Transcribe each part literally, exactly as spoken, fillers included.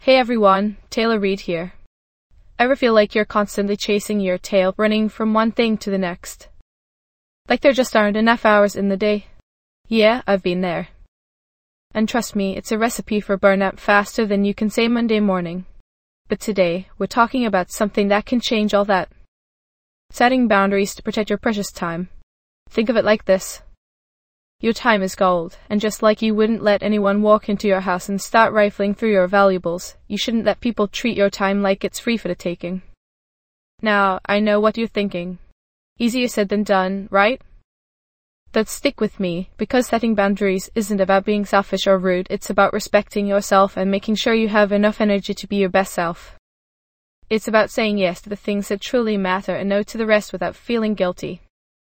Hey everyone, Taylor Reid here. Ever feel like you're constantly chasing your tail, running from one thing to the next? Like there just aren't enough hours in the day? Yeah, I've been there. And trust me, it's a recipe for burnout faster than you can say Monday morning. But today, we're talking about something that can change all that. Setting boundaries to protect your precious time. Think of it like this. Your time is gold, and just like you wouldn't let anyone walk into your house and start rifling through your valuables, you shouldn't let people treat your time like it's free for the taking. Now, I know what you're thinking. Easier said than done, right? But stick with me, because setting boundaries isn't about being selfish or rude, it's about respecting yourself and making sure you have enough energy to be your best self. It's about saying yes to the things that truly matter and no to the rest without feeling guilty.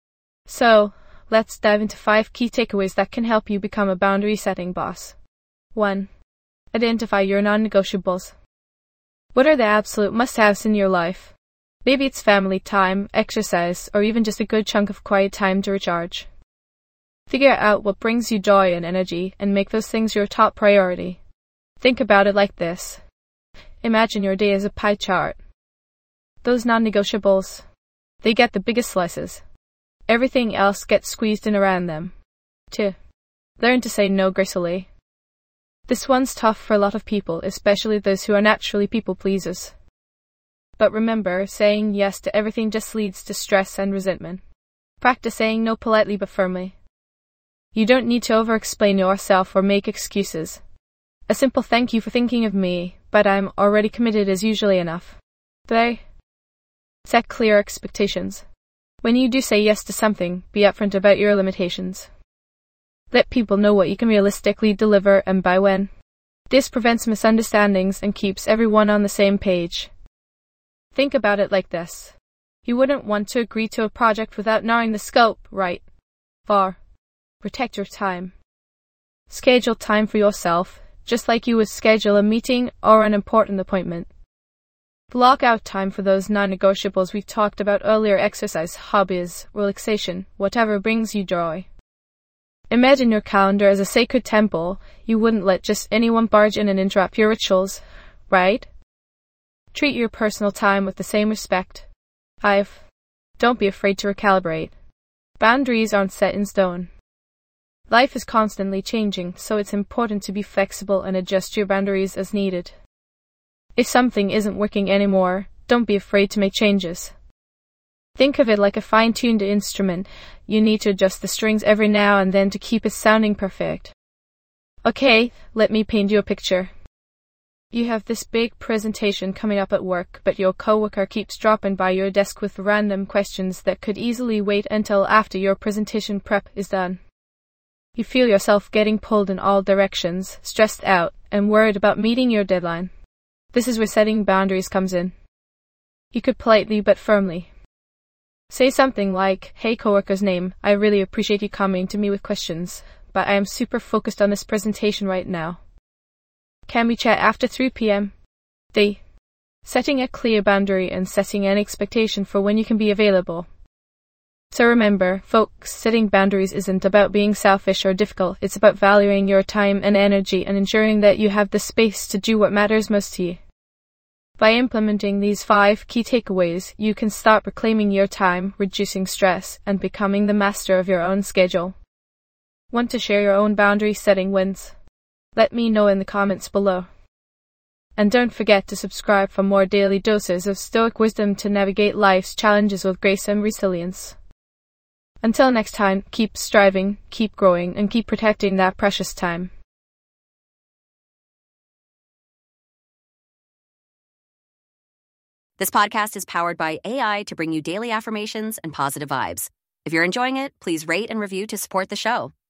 So, let's dive into five key takeaways that can help you become a boundary-setting boss. one. Identify your non-negotiables. What are the absolute must-haves in your life? Maybe it's family time, exercise, or even just a good chunk of quiet time to recharge. Figure out what brings you joy and energy, and make those things your top priority. Think about it like this. Imagine your day as a pie chart. Those non-negotiables, they get the biggest slices. Everything else gets squeezed in around them. two. Learn to say no gracefully. This one's tough for a lot of people, especially those who are naturally people pleasers. But remember, saying yes to everything just leads to stress and resentment. Practice saying no politely but firmly. You don't need to over-explain yourself or make excuses. A simple thank you for thinking of me, but I'm already committed is usually enough. three. Set clear expectations. When you do say yes to something, be upfront about your limitations. Let people know what you can realistically deliver and by when. This prevents misunderstandings and keeps everyone on the same page. Think about it like this. You wouldn't want to agree to a project without knowing the scope, right? four. Protect your time. Schedule time for yourself, just like you would schedule a meeting or an important appointment. Block out time for those non-negotiables we've talked about earlier: exercise, hobbies, relaxation, whatever brings you joy. Imagine your calendar as a sacred temple. You wouldn't let just anyone barge in and interrupt your rituals, right? Treat your personal time with the same respect. five. Don't be afraid to recalibrate. Boundaries aren't set in stone. Life is constantly changing, so it's important to be flexible and adjust your boundaries as needed. If something isn't working anymore, don't be afraid to make changes. Think of it like a fine-tuned instrument. You need to adjust the strings every now and then to keep it sounding perfect. Okay, let me paint you a picture. You have this big presentation coming up at work, but your coworker keeps dropping by your desk with random questions that could easily wait until after your presentation prep is done. You feel yourself getting pulled in all directions, stressed out, and worried about meeting your deadline. This is where setting boundaries comes in. You could politely but firmly say something like, "Hey coworker's name, I really appreciate you coming to me with questions, but I am super focused on this presentation right now. Can we chat after three p.m.? D. Setting a clear boundary and setting an expectation for when you can be available. So remember, folks, setting boundaries isn't about being selfish or difficult. It's about valuing your time and energy and ensuring that you have the space to do what matters most to you. By implementing these five key takeaways, you can start reclaiming your time, reducing stress, and becoming the master of your own schedule. Want to share your own boundary setting wins? Let me know in the comments below. And don't forget to subscribe for more daily doses of Stoic wisdom to navigate life's challenges with grace and resilience. Until next time, keep striving, keep growing, and keep protecting that precious time. This podcast is powered by A I to bring you daily affirmations and positive vibes. If you're enjoying it, please rate and review to support the show.